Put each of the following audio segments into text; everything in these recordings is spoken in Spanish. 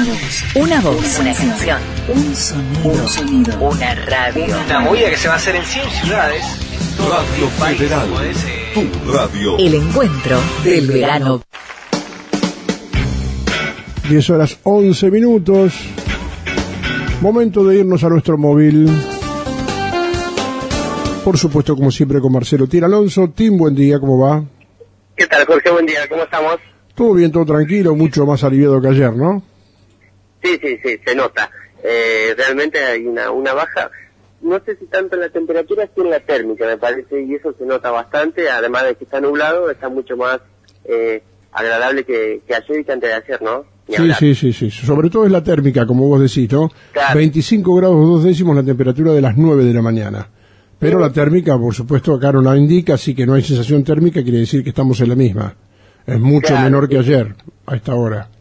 Una voz, una canción, un sonido, una radio. Una movida que se va a hacer en 100 ciudades. Radio Federal, tu radio. El encuentro del verano. 10 horas 11 minutos. Momento de irnos a nuestro móvil. Por supuesto, como siempre, con Marcelo Tim Alonso. Tim, buen día, ¿cómo va? ¿Qué tal, Jorge? Buen día, ¿cómo estamos? Todo bien, todo tranquilo, mucho más aliviado que ayer, ¿no? Sí, se nota. Realmente hay una baja, no sé si tanto en la temperatura, sino en la térmica, me parece, y eso se nota bastante, además de que está nublado, está mucho más agradable que ayer y que antes de ayer, ¿no? Sí. Sobre todo es la térmica, como vos decís, ¿no? Claro. 25 grados 2 décimos la temperatura de las 9 de la mañana. Pero la térmica, por supuesto, acá no la indica, así que no hay sensación térmica, quiere decir que estamos en la misma. Es mucho menor que ayer, a esta hora.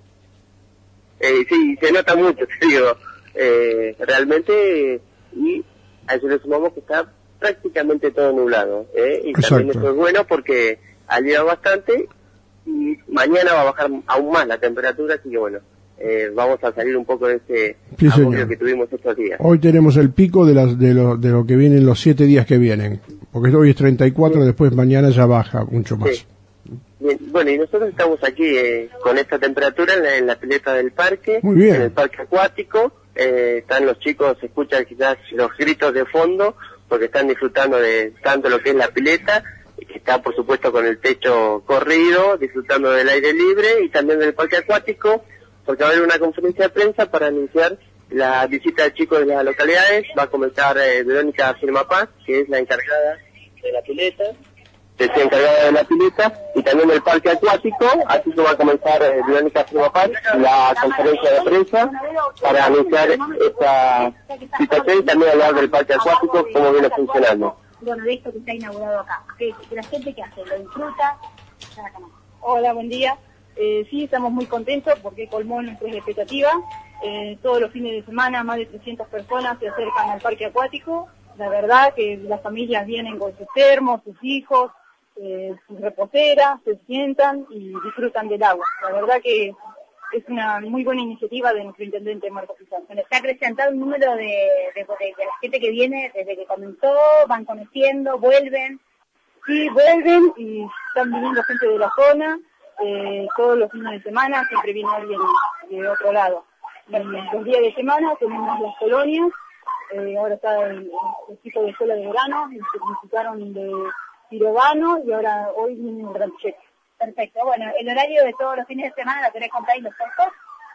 Sí, se nota mucho, te digo. Realmente, y a eso le sumamos que está prácticamente todo nublado. Y Exacto. también eso es bueno porque ha llegado bastante y mañana va a bajar aún más la temperatura, así que bueno, vamos a salir un poco de ese agobio que tuvimos estos días. Hoy tenemos el pico de lo que vienen los 7 días que vienen, porque hoy es 34, después mañana ya baja mucho más. Sí. Bien, bueno, y nosotros estamos aquí con esta temperatura en la pileta del parque, Muy bien. En el parque acuático. Están los chicos, se escuchan quizás los gritos de fondo, porque están disfrutando de tanto lo que es la pileta, que está por supuesto con el techo corrido, disfrutando del aire libre, y también del parque acuático, porque va a haber una conferencia de prensa para anunciar la visita de chicos de las localidades. Va a comenzar Verónica Firmapaz, que es la encargada de la pileta, y también del parque acuático, así que va a comenzar Verónica Firmapaz la conferencia de prensa para anunciar esta situación y también hablar del parque acuático, cómo viene funcionando. Bueno, de esto que está inaugurado acá, que la gente que hace, lo disfruta. Hola, buen día. Sí, estamos muy contentos porque colmó nuestras expectativas. Todos los fines de semana más de 300 personas se acercan al parque acuático. La verdad que las familias vienen con sus termos, sus hijos, sus reposeras, se sientan y disfrutan del agua. La verdad que es una muy buena iniciativa de nuestro intendente Marco Pizarro. Se ha acrecentado un número de la gente que viene desde que comenzó, van conociendo, vuelven. Sí, vuelven y están viniendo gente de la zona, todos los fines de semana siempre viene alguien de otro lado. Los días de semana tenemos las colonias, ahora está el equipo de escuela de verano, se visitaron de Pirovano y ahora hoy viene el Gran Cheque. Perfecto, bueno, el horario de todos los fines de semana, ¿la querés contar y los costos?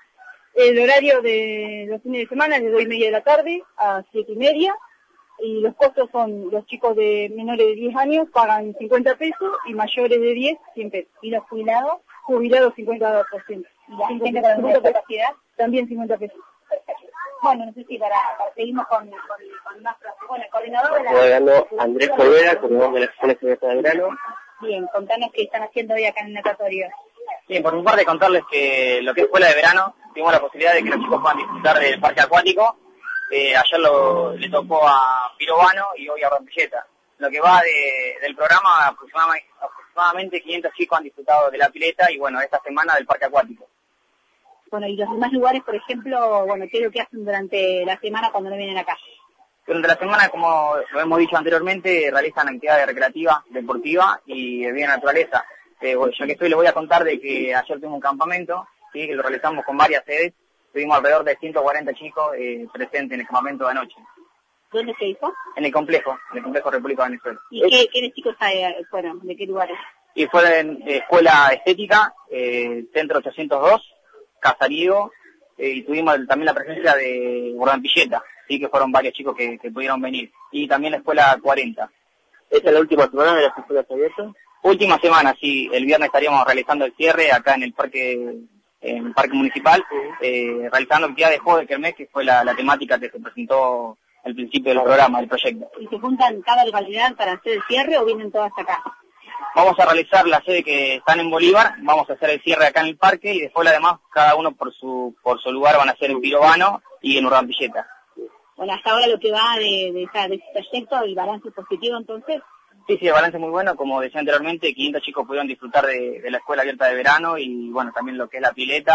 El horario de los fines de semana es de 2:30 de la tarde a 7:30 y los costos son, los chicos de menores de 10 años pagan 50 pesos y mayores de 10, 100 pesos. ¿Y los jubilados? Jubilados 50%. ¿Y la gente con alguna discapacidad? También 50 pesos. Perfecto. Bueno, no sé si para seguimos con más. Bueno, el coordinador de la... Hablando Andrés Poveda, coordinador de la Escuela de Verano. Bien, contanos qué están haciendo hoy acá en el natatorio. Bien, por mi parte contarles que lo que es escuela de verano, tuvimos la posibilidad de que los chicos puedan disfrutar del parque acuático. Ayer le tocó a Pirovano y hoy a Rampilleta. Lo que va del programa, aproximadamente 500 chicos han disfrutado de la pileta y bueno, esta semana del parque acuático. Bueno, y los demás lugares, por ejemplo, bueno, ¿qué es lo que hacen durante la semana cuando no vienen acá? Durante la semana, como lo hemos dicho anteriormente, realizan actividades recreativas, deportivas y de vida naturaleza. Bueno, ya que estoy, les voy a contar de que ayer tuvimos un campamento, ¿sí? Que lo realizamos con varias sedes. Tuvimos alrededor de 140 chicos presentes en el campamento de anoche. ¿Dónde se hizo? En el complejo República de Venezuela. ¿Y qué chicos fueron? ¿De qué lugares? Y fue en Escuela Estética, Centro 802, Casarío, y tuvimos también la presencia de Bordampilleta, sí, que fueron varios chicos que pudieron venir. Y también la Escuela 40. ¿Esta es la última semana de las escuelas abiertas? Última semana, sí. El viernes estaríamos realizando el cierre acá en el parque municipal, realizando actividades de juego de kermés, que fue la temática que se presentó al principio del programa, del proyecto. ¿Y se juntan cada localidad para hacer el cierre o vienen todas acá? Vamos a realizar la sede que están en Bolívar, vamos a hacer el cierre acá en el parque y después además cada uno por su lugar van a hacer en Pirovano y en Urdampilleta. Bueno, hasta ahora lo que va de este proyecto, el balance positivo entonces. Sí, el balance es muy bueno, como decía anteriormente, 500 chicos pudieron disfrutar de la escuela abierta de verano y bueno, también lo que es la pileta,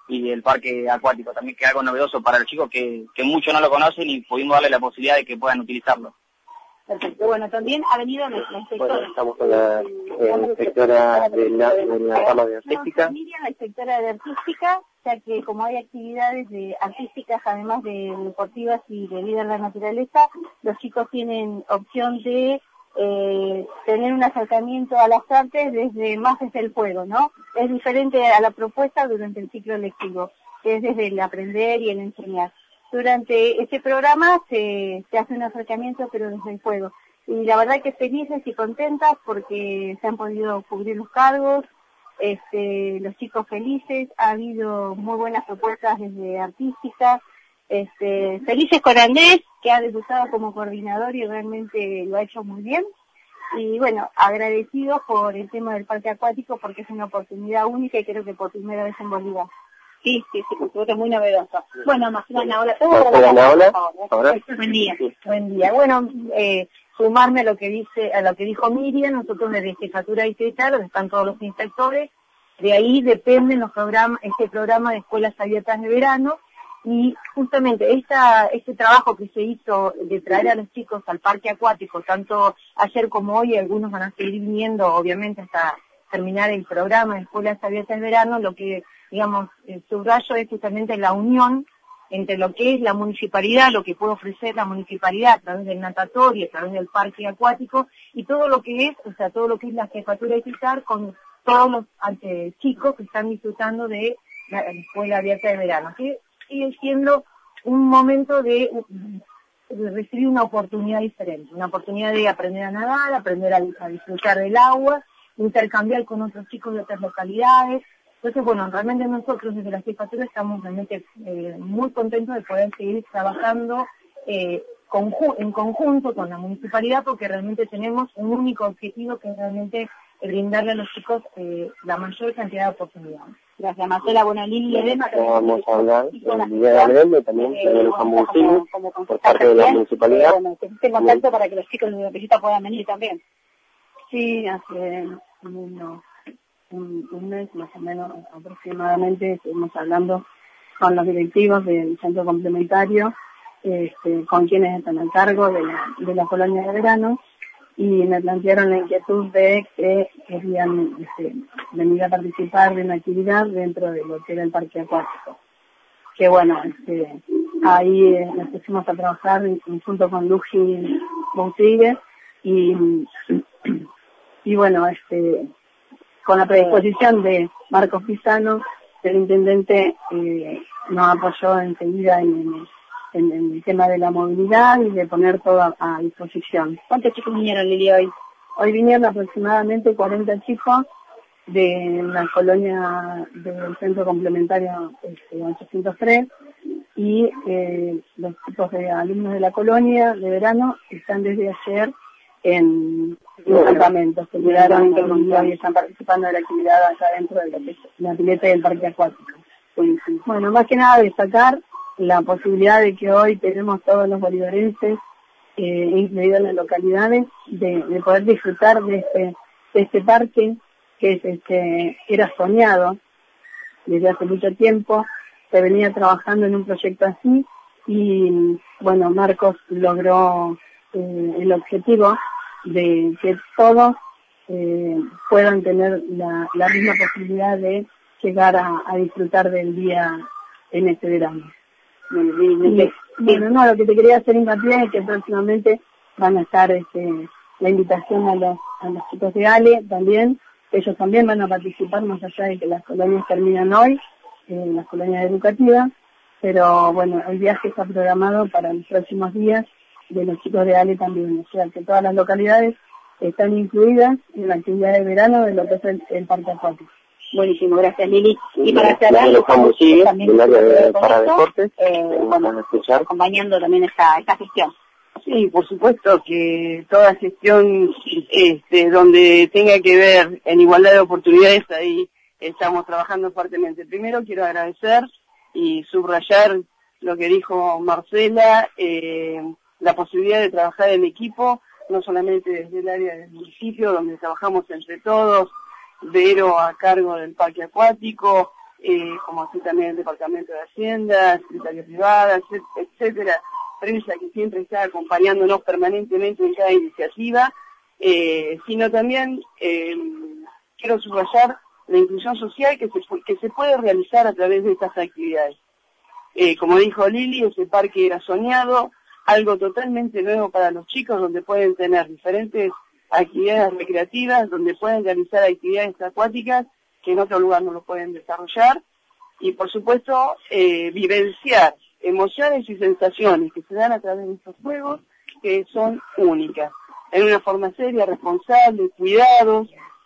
y el parque acuático, también que es algo novedoso para los chicos que muchos no lo conocen y pudimos darle la posibilidad de que puedan utilizarlo. Perfecto. Bueno, también ha venido la inspectora. Bueno, estamos con la inspectora de la rama de artística. Miriam, la inspectora de artística, ya que como hay actividades artísticas, además de deportivas y de vida en la naturaleza, los chicos tienen opción de tener un acercamiento a las artes desde el juego, ¿no? Es diferente a la propuesta durante el ciclo lectivo, que es desde el aprender y el enseñar. Durante este programa se hace un acercamiento, pero desde el juego. Y la verdad que felices y contentas porque se han podido cubrir los cargos, los chicos felices, ha habido muy buenas propuestas desde artística, felices con Andrés, que ha debutado como coordinador y realmente lo ha hecho muy bien. Y bueno, agradecidos por el tema del parque acuático porque es una oportunidad única y creo que por primera vez en Bolívar. Sí, por supuesto, es muy novedosa. Bueno, Marcela, ahora buen día. Buen día. Bueno, sumarme a lo que dijo Miriam, nosotros desde Jefatura Distrital, donde están todos los inspectores, de ahí dependen este programa de escuelas abiertas de verano, y justamente este trabajo que se hizo de traer a los chicos al parque acuático, tanto ayer como hoy, algunos van a seguir viniendo, obviamente, hasta terminar el programa de escuelas abiertas de verano, lo que subrayo es justamente la unión entre lo que es la municipalidad, lo que puede ofrecer la municipalidad a través del natatorio, a través del parque acuático, y todo lo que es la Jefatura Distrital con todos los chicos que están disfrutando de la escuela abierta de verano, que sigue siendo un momento de recibir una oportunidad diferente, una oportunidad de aprender a nadar, aprender a disfrutar del agua, intercambiar con otros chicos de otras localidades. Entonces, bueno, realmente nosotros desde la Jefatura estamos realmente muy contentos de poder seguir trabajando en conjunto con la municipalidad, porque realmente tenemos un único objetivo, que es realmente brindarle a los chicos la mayor cantidad de oportunidades. Gracias, Marcela. Bueno, Lili y Elena, vamos a hablar del día de Abril, también tenemos combustible por parte de la municipalidad. Bueno, que esté en contacto para que los chicos de la visita puedan venir también. Sí, hace un mes más o menos aproximadamente estuvimos hablando con los directivos del centro complementario, con quienes están al cargo de la colonia de verano, y me plantearon la inquietud de que querían venir a participar de una actividad dentro de lo que era el parque acuático. Que bueno, ahí nos pusimos a trabajar junto con Luigi Boutique y bueno, con la predisposición de Marcos Pisano, el intendente nos apoyó enseguida en el tema de la movilidad y de poner todo a disposición. ¿Cuántos chicos vinieron, Lili, hoy? Hoy vinieron aproximadamente 40 chicos de la colonia del centro complementario 803 y los chicos de alumnos de la colonia de verano están desde ayer en los campamentos, se quedaron y están participando de la actividad allá dentro de la pileta del parque acuático. Bueno, más que nada destacar la posibilidad de que hoy tenemos todos los bolivarenses, incluidos en las localidades, de poder disfrutar de este parque que era soñado desde hace mucho tiempo. Se venía trabajando en un proyecto así y bueno, Marcos logró el objetivo de que todos puedan tener la misma posibilidad de llegar a disfrutar del día en este verano. Bueno, lo que te quería hacer hincapié es que próximamente van a estar la invitación a los chicos de Ale también. Ellos también van a participar, más allá de que las colonias terminan hoy, las colonias educativas, pero bueno, el viaje está programado para los próximos días de los chicos de Ale también, o sea que todas las localidades están incluidas en la actividad de verano de lo que es el parque acuático. Buenísimo, gracias, Lili. Y para cerrar, también del área de paradeportes, vamos a escuchar, acompañando también esta gestión. Sí, por supuesto que toda gestión donde tenga que ver en igualdad de oportunidades, ahí estamos trabajando fuertemente. Primero quiero agradecer y subrayar lo que dijo Marcela, la posibilidad de trabajar en equipo, no solamente desde el área del municipio, donde trabajamos entre todos, Vero a cargo del parque acuático, como así también el Departamento de Hacienda, Secretaría Privada, etcétera, prensa que siempre está acompañándonos permanentemente en cada iniciativa, sino también quiero subrayar la inclusión social que se puede realizar a través de estas actividades. Como dijo Lili, ese parque era soñado, algo totalmente nuevo para los chicos, donde pueden tener diferentes actividades recreativas, donde pueden realizar actividades acuáticas que en otro lugar no lo pueden desarrollar, y por supuesto vivenciar emociones y sensaciones que se dan a través de estos juegos, que son únicas, en una forma seria, responsable, cuidados,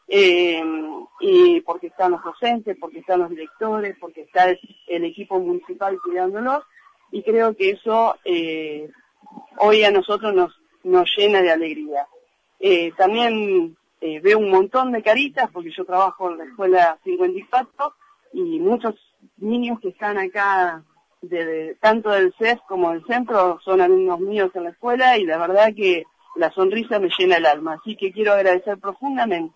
y porque están los docentes, porque están los directores, porque está el equipo municipal cuidándolos, y creo que eso hoy a nosotros nos llena de alegría. También veo un montón de caritas, porque yo trabajo en la escuela 54, y muchos niños que están acá, tanto del CEF como del centro, son alumnos míos en la escuela, y la verdad que la sonrisa me llena el alma. Así que quiero agradecer profundamente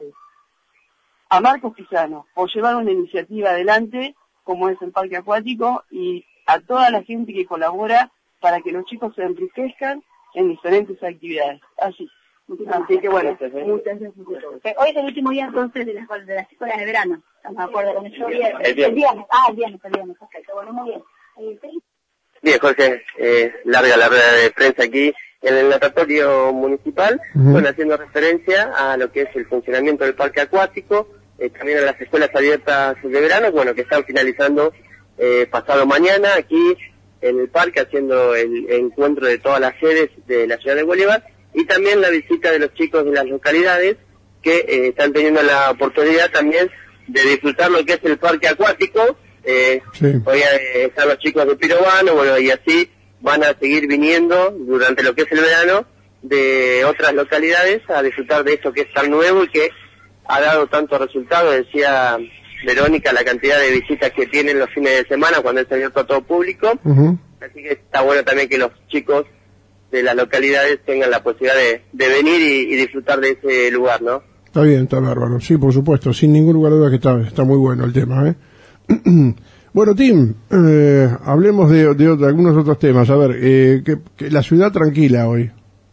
a Marcos Pisano por llevar una iniciativa adelante, como es el parque acuático, y a toda la gente que colabora para que los chicos se enriquezcan en diferentes actividades. Así que bueno, muchas gracias. Hoy es el último día entonces de las escuelas de verano. ¿Estamos de acuerdo con eso? El viernes. El viernes, perfecto. Bueno, muy bien. Bien, Jorge, larga la rueda de prensa aquí en el natatorio municipal, bueno, haciendo referencia a lo que es el funcionamiento del parque acuático, también a las escuelas abiertas de verano, bueno, que están finalizando pasado mañana aquí en el parque, haciendo el encuentro de todas las sedes de la ciudad de Bolívar, y también la visita de los chicos de las localidades que están teniendo la oportunidad también de disfrutar lo que es el parque acuático. Hoy están los chicos de Pirobano, bueno, y así van a seguir viniendo durante lo que es el verano de otras localidades a disfrutar de esto que es tan nuevo y que ha dado tanto resultado. Decía Verónica la cantidad de visitas que tienen los fines de semana cuando es abierto a todo público, así que está bueno también que los chicos de las localidades tengan la posibilidad de venir y disfrutar de ese lugar, ¿no? Está bien, está bárbaro, sí, por supuesto, sin ningún lugar de duda que está muy bueno el tema, Bueno, Tim, hablemos de algunos otros temas. A ver, que la ciudad tranquila hoy.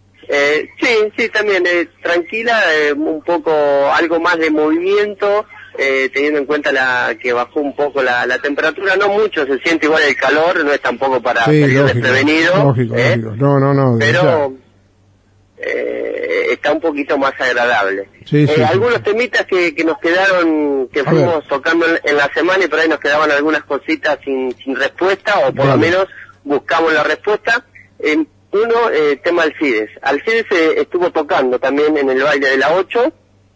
Sí, también tranquila, un poco algo más de movimiento, teniendo en cuenta que bajó un poco la temperatura, no mucho, se siente igual el calor, no es tampoco para salir desprevenido. Lógico. No. Pero está un poquito más agradable. Algunos temitas que nos quedaron, que fuimos tocando en la semana y por ahí nos quedaban algunas cositas sin respuesta, o por lo menos buscamos la respuesta. Uno, tema Alcides. Alcides estuvo tocando también en el baile de la 8,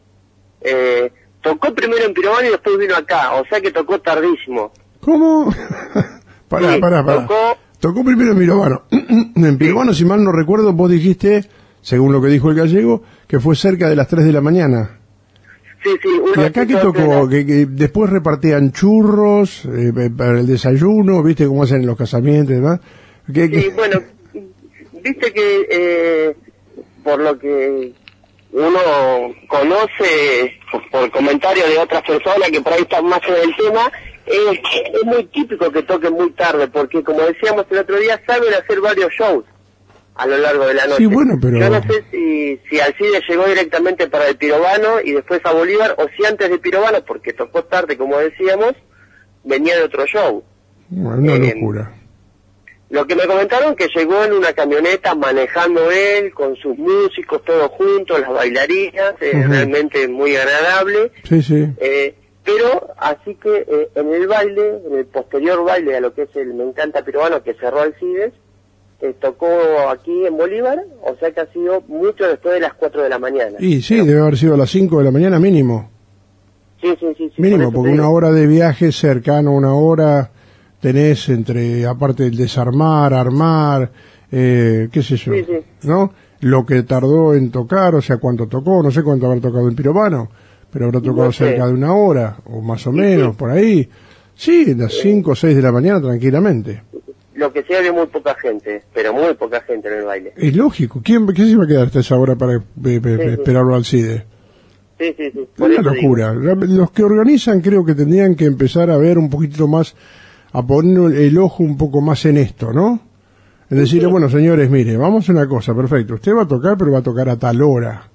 tocó primero en Pirobano y después vino acá, o sea que tocó tardísimo. ¿Cómo? Pará. Tocó primero en Pirobano. En Pirobano, si mal no recuerdo, vos dijiste, según lo que dijo el gallego, que fue cerca de las 3 de la mañana. Sí. ¿Y acá qué tocó? Que después repartían churros para el desayuno, ¿viste cómo hacen en los casamientos y demás? Bueno, viste que por lo que uno conoce, por comentarios de otras personas que por ahí están más en el tema, es muy típico que toquen muy tarde, porque como decíamos el otro día, saben hacer varios shows a lo largo de la noche. Sí, bueno, pero... Yo no sé si Alcides llegó directamente para el Pirobano y después a Bolívar, o si antes de Pirobano, porque tocó tarde, como decíamos, venía de otro show. Bueno, una locura. Lo que me comentaron que llegó en una camioneta manejando él, con sus músicos todos juntos, las bailarinas, realmente muy agradable. Sí. Pero, así que en el baile, en el posterior baile a lo que es el Me Encanta Pirobano, que cerró Alcides, tocó aquí en Bolívar, o sea que ha sido mucho después de las 4 de la mañana. Y sí, debe haber sido a las 5 de la mañana mínimo. Sí. Mínimo, porque una hora de viaje cercano, una hora tenés entre, aparte del desarmar, armar, qué sé yo, ¿no? Lo que tardó en tocar, o sea, cuánto tocó, no sé cuánto habrá tocado en Pirobano, pero habrá tocado cerca de una hora, o más o menos, por ahí. Sí, las 5 o 6 de la mañana tranquilamente. Lo que sí había muy poca gente, pero muy poca gente en el baile. Es lógico. ¿Quién se va a quedar hasta esa hora para esperarlo al CIDE? Sí. Es una locura. Los que organizan creo que tendrían que empezar a ver un poquito más, a poner el ojo un poco más en esto, ¿no? Es decirle, bueno, señores, mire, vamos a una cosa, perfecto, usted va a tocar, pero va a tocar a tal hora,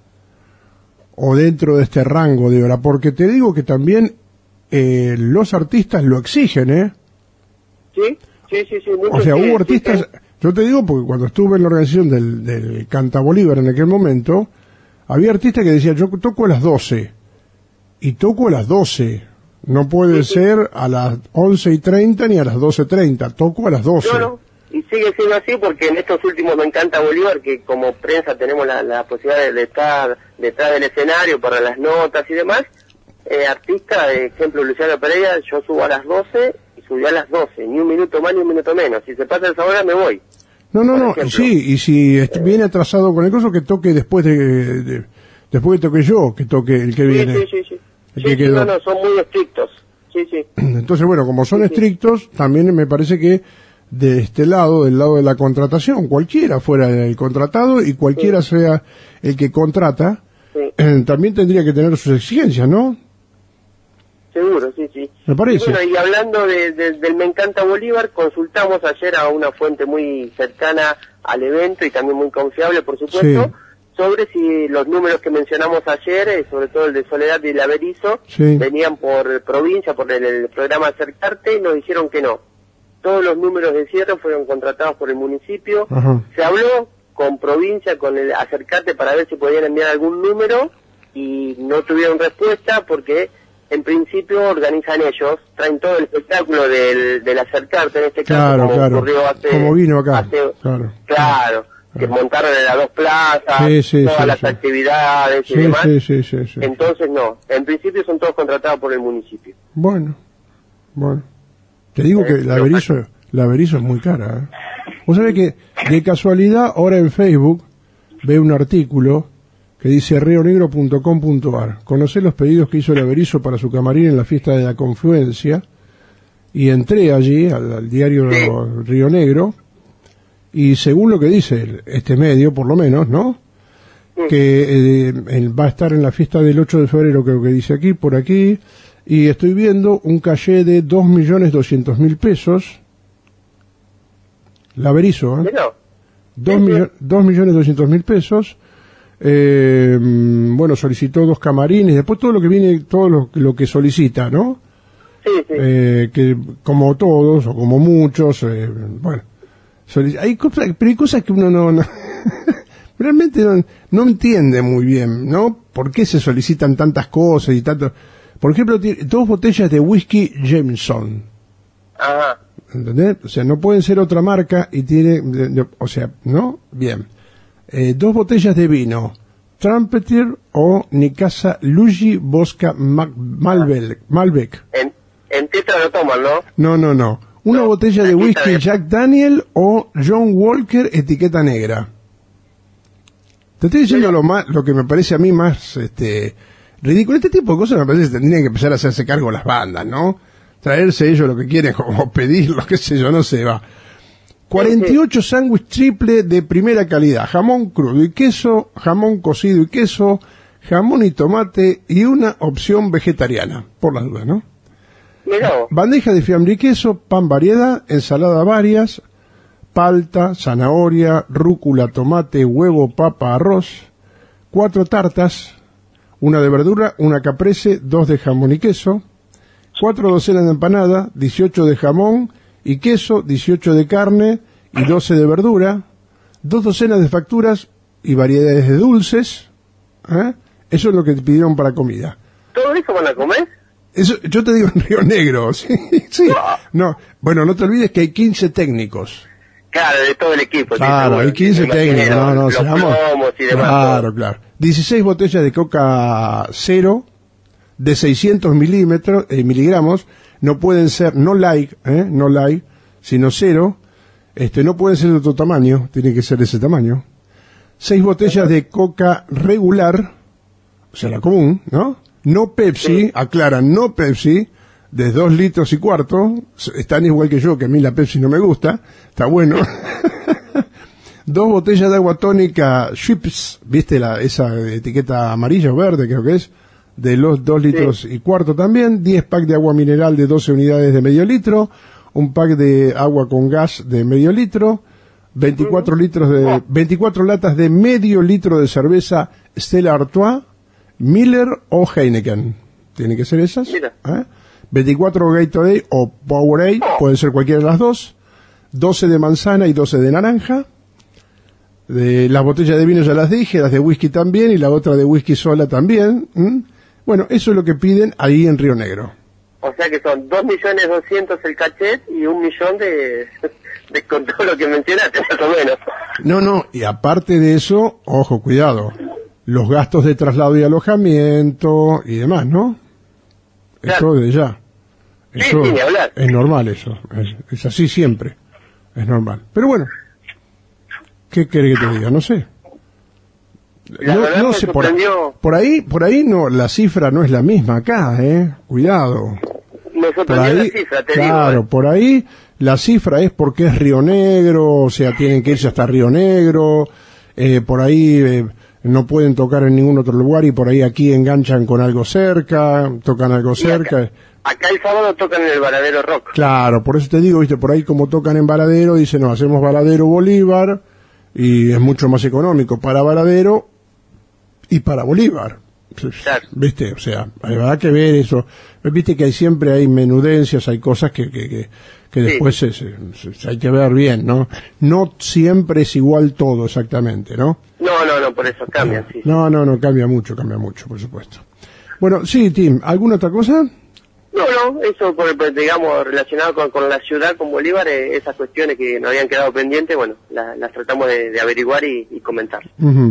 o dentro de este rango de hora, porque te digo que también los artistas lo exigen, ¿eh? Sí. O sea, hubo artistas, yo te digo porque cuando estuve en la organización del Canta Bolívar en aquel momento, había artistas que decían, yo toco a las 12, y toco a las 12, no puede ser a las 11:30 ni a las 12:30, toco a las 12. No, y sigue siendo así porque en estos últimos Me Encanta Bolívar, que como prensa tenemos la posibilidad de estar detrás del escenario para las notas y demás, artista, ejemplo Luciano Pereira, yo subo a las 12 y subí a las 12, ni un minuto más ni un minuto menos, si se pasa esa hora me voy. No, sí, y si viene atrasado con el coso, que toque después después que toque yo, que toque el que viene. Sí, son muy estrictos. Sí. Entonces, bueno, como son estrictos, también me parece que de este lado, del lado de la contratación, cualquiera fuera el contratado y cualquiera sea el que contrata, también tendría que tener sus exigencias, ¿no? Seguro, sí. Me parece. Y bueno, y hablando del Me Encanta Bolívar, consultamos ayer a una fuente muy cercana al evento y también muy confiable, por supuesto, sobre si los números que mencionamos ayer, sobre todo el de Soledad y el Averizo, venían por provincia, por el programa Acercarte, y nos dijeron que no. Todos los números de cierre fueron contratados por el municipio. Ajá. Se habló con provincia, con el Acercarte, para ver si podían enviar algún número, y no tuvieron respuesta porque en principio organizan ellos, traen todo el espectáculo del Acercarte, en este caso, como ocurrió como vino acá, claro, que montaron en las dos plazas, todas las actividades y demás. Sí. Entonces no, en principio son todos contratados por el municipio. Bueno. Te digo que la Averizo es muy cara, ¿eh? Vos sabés que, de casualidad, ahora en Facebook, veo un artículo que dice rionegro.com.ar. Conocé los pedidos que hizo el Averizo para su camarín en la fiesta de la Confluencia, y entré allí, al diario Río Negro, y según lo que dice este medio, por lo menos, ¿no? Que él va a estar en la fiesta del 8 de febrero, creo que dice aquí, por aquí, y estoy viendo un caché de 2.200.000 pesos. La Averizo, ¿eh? 2.200.000 pesos. Bueno, solicitó 2 camarines, después todo lo que viene, todo lo que solicita, ¿no? Que como todos, o como muchos, bueno, hay cosas que uno no realmente no entiende muy bien, ¿no? ¿Por qué se solicitan tantas cosas y tanto? Por ejemplo, tiene 2 botellas de whisky Jameson. Ajá. ¿Entendés? O sea, no pueden ser otra marca y tiene, o sea, ¿no? Bien. 2 botellas de vino, Trumpeter o Nicasa Luigi Bosca Malbec. En tetra lo toman, ¿no? No. Una botella de whisky Jack Daniel o John Walker etiqueta negra. Te estoy diciendo lo que me parece a mí más ridículo. Este tipo de cosas me parece que tendrían que empezar a hacerse cargo las bandas, ¿no? Traerse ellos lo que quieren, como pedirlo, qué sé yo, no sé, va. 48 sándwich triple de primera calidad, jamón crudo y queso, jamón cocido y queso, jamón y tomate y una opción vegetariana, por las dudas, ¿no? Bandeja de fiambre y queso, pan variedad, ensalada varias, palta, zanahoria, rúcula, tomate, huevo, papa, arroz, 4 tartas, una de verdura, una caprese, 2 de jamón y queso, 4 docenas de empanada, 18 de jamón y queso, 18 de carne y 12 de verdura, 2 docenas de facturas y variedades de dulces. Eso es lo que te pidieron para comida. ¿Todo eso van a comer? Eso, yo te digo en Río Negro, sí. No, bueno, no te olvides que hay 15 técnicos. Claro, de todo el equipo. Claro, hay 15 técnicos, los plomos y demás. Claro. 16 botellas de coca cero de 600 miligramos, no pueden ser, no light, sino cero, no pueden ser de otro tamaño, tiene que ser de ese tamaño. 6 botellas de coca regular, o sea, la común, ¿no? No Pepsi, aclaran, no Pepsi, de 2 litros y cuarto, están igual que yo, que a mí la Pepsi no me gusta, está bueno. 2 botellas de agua tónica Chips, ¿viste esa etiqueta amarilla o verde, creo que es? de los 2 litros y cuarto también, 10 packs de agua mineral de 12 unidades de medio litro, un pack de agua con gas de medio litro, 24 latas de medio litro de cerveza Stella Artois, Miller o Heineken. Tienen que ser esas. 24 Gatorade o Powerade, pueden ser cualquiera de las dos. 12 de manzana y 12 de naranja. Las botellas de vino ya las dije, las de whisky también, y la otra de whisky sola también. Bueno, eso es lo que piden ahí en Río Negro. O sea que son 2.200.000 el cachet y 1.000.000 de con todo lo que mencionaste, más o menos. No, y aparte de eso, ojo, cuidado, los gastos de traslado y alojamiento y demás, ¿no? Claro. Eso de ya. Eso sí, ni hablar. Es normal eso, es así siempre, es normal. Pero bueno, ¿qué querés que te diga? No sé. No sé, por ahí no, la cifra no es la misma acá, cuidado. Me sorprendió la cifra, te digo. Claro, por ahí la cifra es porque es Río Negro, o sea, tienen que irse hasta Río Negro, por ahí no pueden tocar en ningún otro lugar y por ahí aquí enganchan con algo cerca, tocan algo cerca. Acá el sábado tocan en el Varadero Rock. Claro, por eso te digo, viste, por ahí como tocan en Varadero, dicen, no, hacemos Varadero Bolívar y es mucho más económico para Varadero y para Bolívar. Claro. Viste, o sea, habrá que ver eso. Viste que siempre hay menudencias, hay cosas que después hay que ver bien, ¿no? No siempre es igual todo exactamente, ¿no? No, por eso cambia, sí. No, cambia mucho, por supuesto. Bueno, sí, Tim, ¿alguna otra cosa? No, eso, digamos, relacionado con la ciudad, con Bolívar, esas cuestiones que nos habían quedado pendientes, bueno, las tratamos de averiguar y comentar.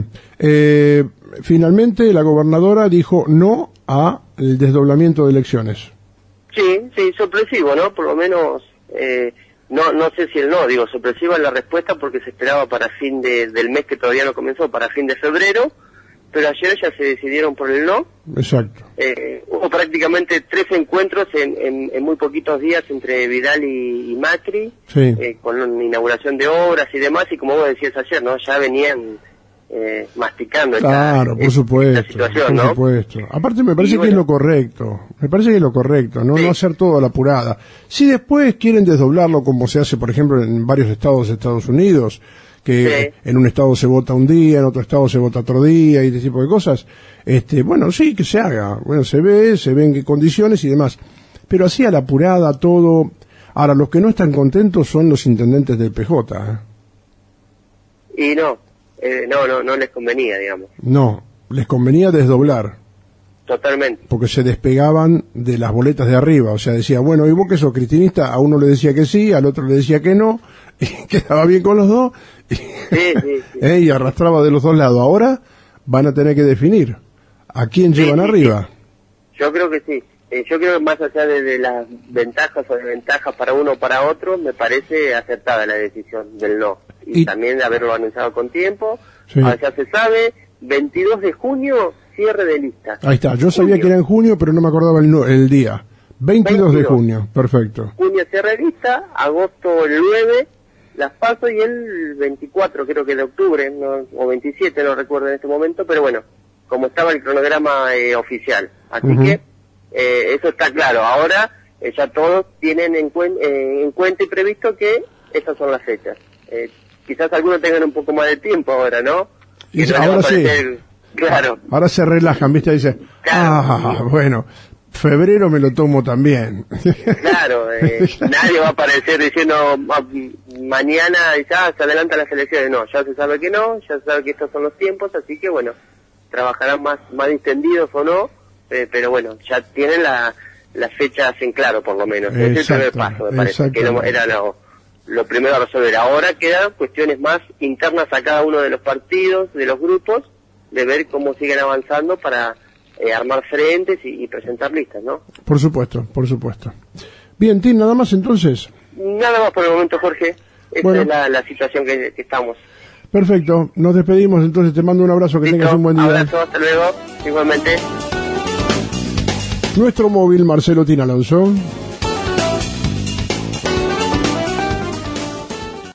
Finalmente, la gobernadora dijo no a el desdoblamiento de elecciones. Sí, sorpresivo, ¿no? Por lo menos, no sé si el no, digo, sorpresiva la respuesta porque se esperaba para fin del mes que todavía no comenzó, para fin de febrero, pero ayer ya se decidieron por el no. Exacto. Hubo prácticamente 3 encuentros en muy poquitos días entre Vidal y Macri, con inauguración de obras y demás, y como vos decías ayer, ¿no? Ya venían masticando esta situación, ¿no? Por supuesto. Aparte me parece que es lo correcto, no hacer todo a la apurada. Si después quieren desdoblarlo como se hace, por ejemplo, en varios estados de Estados Unidos, que en un estado se vota un día, en otro estado se vota otro día y ese tipo de cosas, bueno, sí, que se haga, bueno, se ve en qué condiciones y demás, pero así a la apurada todo. Ahora, los que no están contentos son los intendentes del PJ. Y no les convenía, digamos. No, les convenía desdoblar. Totalmente. Porque se despegaban de las boletas de arriba, o sea, decía, bueno, y vos que sos cristinista, a uno le decía que sí, al otro le decía que no, y quedaba bien con los dos, y arrastraba de los dos lados. Ahora van a tener que definir a quién llevan arriba. Yo creo que sí. Yo creo que más allá de las ventajas o desventajas para uno o para otro, me parece acertada la decisión del no. Y también de haberlo anunciado con tiempo. Ahora ya se sabe, 22 de junio, cierre de lista. Ahí está, yo sabía que era en junio, pero no me acordaba el día. 22 de junio, perfecto. Junio cierre de lista, agosto el 9, las PASO, y el 24 creo que de octubre, o 27, no recuerdo en este momento, pero bueno, como estaba el cronograma oficial. Así que eso está claro. Ahora ya todos tienen en cuenta y previsto que esas son las fechas. Quizás algunos tengan un poco más de tiempo ahora, ¿no? Ahora sí. Claro. Ahora se relajan, ¿viste? Dice, bueno, febrero me lo tomo también. Claro, nadie va a aparecer diciendo mañana ya se adelantan las elecciones. No, ya se sabe que no, ya se sabe que estos son los tiempos, así que bueno, trabajarán más distendidos o no, pero bueno, ya tienen las fechas en claro, por lo menos. Es el primer paso, me parece, que era lo primero a resolver. Ahora quedan cuestiones más internas a cada uno de los partidos, de los grupos, de ver cómo siguen avanzando para armar frentes y presentar listas, ¿no? Por supuesto. Bien, Tim, ¿nada más entonces? Nada más por el momento, Jorge. Esta es la situación que estamos. Perfecto, nos despedimos entonces, te mando un abrazo, que tengas un buen día. Un abrazo, hasta luego, igualmente. Nuestro móvil, Marcelo Tin Alonso.